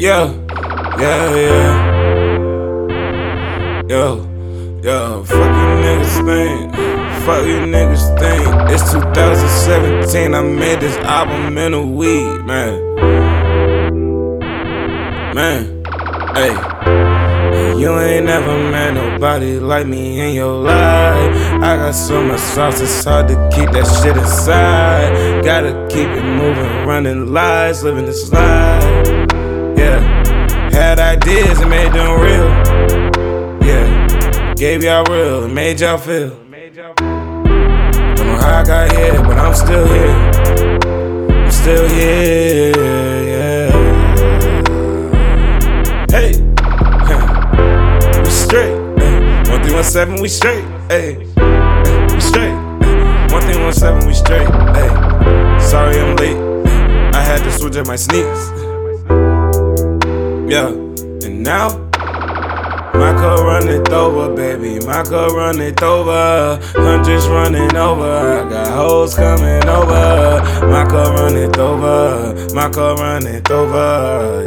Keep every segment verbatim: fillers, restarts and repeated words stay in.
Yeah, yeah, yeah. Yo, yo, fuck you niggas think. Fuck you niggas think. It's two thousand seventeen, I made this album in a week, man. Man, hey. You ain't never met nobody like me in your life. I got so much sauce, it's hard to keep that shit inside. Gotta keep it moving, running lies, living this life. Yeah, had ideas and made them real. Yeah, gave y'all real and made y'all feel. Don't know how I got here, but I'm still here. I'm still here, yeah. Hey, we straight. One three one seven, we straight. Hey, we straight. One three one seven, we straight. Hey, sorry I'm late. I had to switch up my sneaks. Yeah, and now my cup runneth over, baby. My cup runneth over. Hundreds running over. I got hoes coming over. My cup runneth over. My cup runneth over.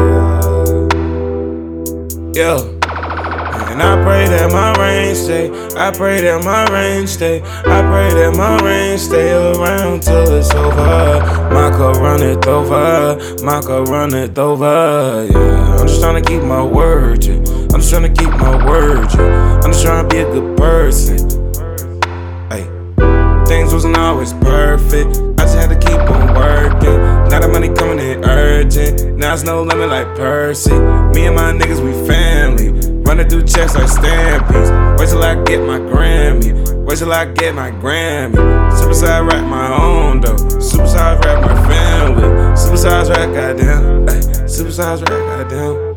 Yeah. Yeah. And I pray that my rain stay. I pray that my rain stay. I pray that my rain stay around till it's over. My cup runneth over. My cup runneth over. Yeah. I'm just trying to keep my word, yeah. I'm just trying to keep my word, yeah. I'm just trying to be a good person. Hey, things wasn't always perfect. I just had to keep on working. Now the money coming in urgent. Now it's no limit like Percy. Me and my niggas, we family. Running through checks like stampies. Wait till I get my Grammy. Wait till I get my Grammy. Superside rap my own though. Superside rap my family. Superside rap, goddamn. Ay, superside rap, goddamn.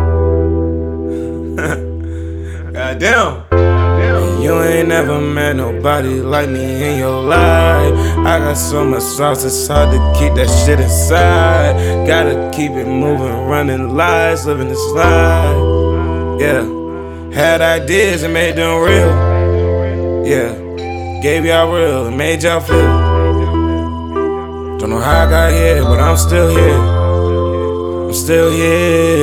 Goddamn. You ain't never met nobody like me in your life. I got so much sauce, it's hard to keep that shit inside. Gotta keep it moving, running lies, living this life. Yeah, had ideas and made them real. Yeah, gave y'all real and made y'all feel. Don't know how I got here, but I'm still here. I'm still here.